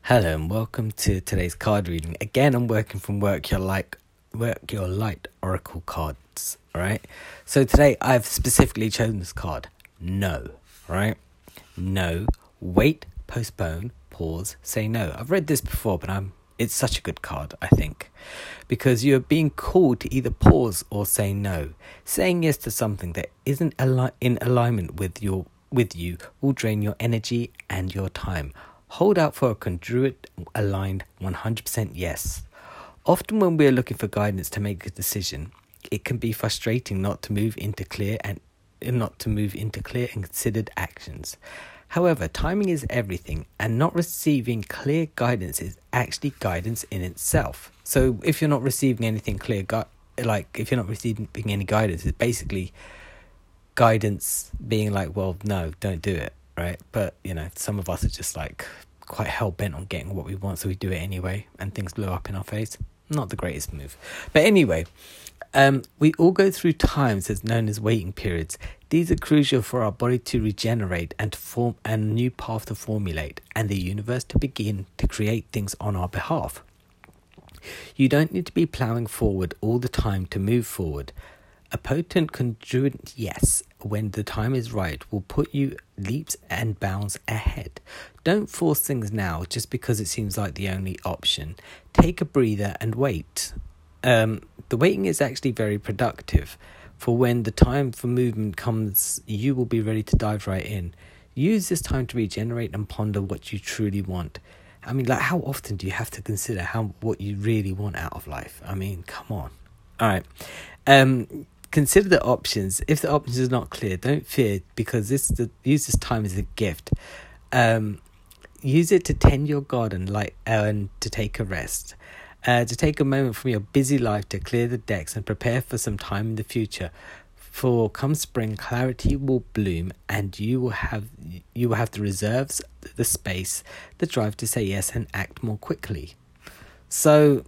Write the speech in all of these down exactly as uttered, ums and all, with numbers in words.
Hello and welcome to today's card reading. Again, I'm working from Work Your Light, Work Your Light Oracle cards, right? So today I've specifically chosen this card, No, right? No, wait, postpone, pause, say no. I've read this before, but I'm it's such a good card, I think, because you're being called to either pause or say no. Saying yes to something that isn't ali- in alignment with your with you will drain your energy and your time. Hold out for a congruent, aligned one hundred percent yes. Often when we're looking for guidance to make a decision, it can be frustrating not to move into clear and not to move into clear and considered actions. However, timing is everything, and not receiving clear guidance is actually guidance in itself. So if you're not receiving anything clear, gu- like if you're not receiving any guidance, it's basically guidance being like, well, no, don't do it. Right, but you know, some of us are just like quite hell bent on getting what we want, so we do it anyway, and things blow up in our face. Not the greatest move, but anyway, um, we all go through times as known as waiting periods. These are crucial for our body to regenerate and to form a new path to formulate, and the universe to begin to create things on our behalf. You don't need to be ploughing forward all the time to move forward. A potent, congruent yes, when the time is right, will put you leaps and bounds ahead. Don't force things now just because it seems like the only option. Take a breather and wait. Um, the waiting is actually very productive, for when the time for movement comes, you will be ready to dive right in. Use this time to regenerate and ponder what you truly want. I mean, like, how often do you have to consider how what you really want out of life? I mean, come on. All right. Um... Consider the options. If the options are not clear, don't fear, because this the, use this time as a gift. Um, use it to tend your garden, like and to take a rest, uh, to take a moment from your busy life to clear the decks and prepare for some time in the future. For come spring, clarity will bloom, and you will have you will have the reserves, the space, the drive to say yes and act more quickly. So,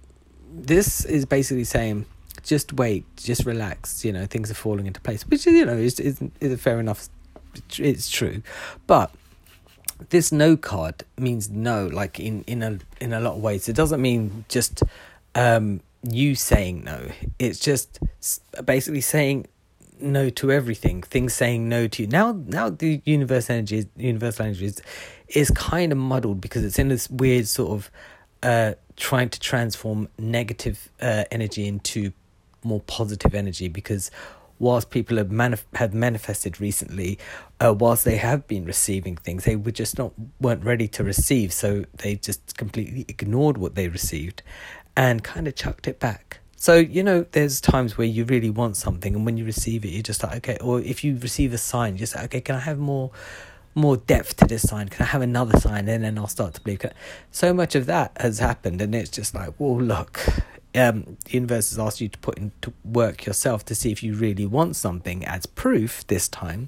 this is basically saying, just wait, just relax, you know, things are falling into place, which, you know, is, is, is fair enough, it's true. But this no card means no, like in, in, a, in a lot of ways. It doesn't mean just um, you saying no. It's just basically saying no to everything, things saying no to you. Now, now the universe energy, universal energy is, is kind of muddled because it's in this weird sort of uh, trying to transform negative uh, energy into more positive energy, because whilst people have manif- have manifested recently, uh, whilst they have been receiving things, they were just not weren't ready to receive, so they just completely ignored what they received and kind of chucked it back. So, you know, there's times where you really want something, and when you receive it, you're just like, okay, or if you receive a sign, you're just like, okay, can I have more more depth to this sign? Can I have another sign? And then I'll start to believe. So much of that has happened, and it's just like, well, look, um, the universe has asked you to put into work yourself to see if you really want something as proof this time.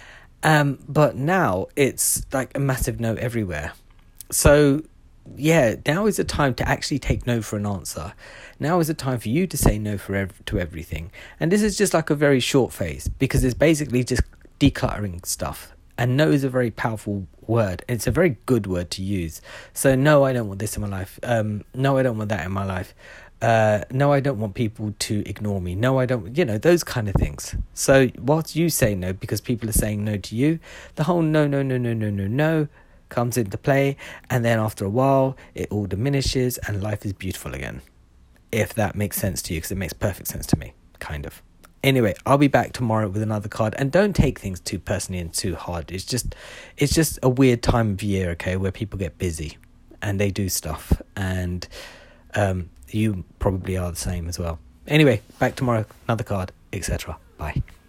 Um, but now it's like a massive no everywhere. So, yeah, now is the time to actually take no for an answer. Now is the time for you to say no for ev- to everything. And this is just like a very short phase, because it's basically just decluttering stuff. And no is a very powerful word. It's a very good word to use. So, no, I don't want this in my life. Um, no, I don't want that in my life. Uh, no, I don't want people to ignore me. No, I don't, you know, those kind of things. So, whilst you say no because people are saying no to you, the whole no, no, no, no, no, no, no comes into play. And then after a while, it all diminishes and life is beautiful again. If that makes sense to you, because it makes perfect sense to me, kind of. Anyway, I'll be back tomorrow with another card, and don't take things too personally and too hard. It's just, it's just a weird time of year, okay, where people get busy and they do stuff, and um, you probably are the same as well. Anyway, back tomorrow, another card, et cetera. Bye.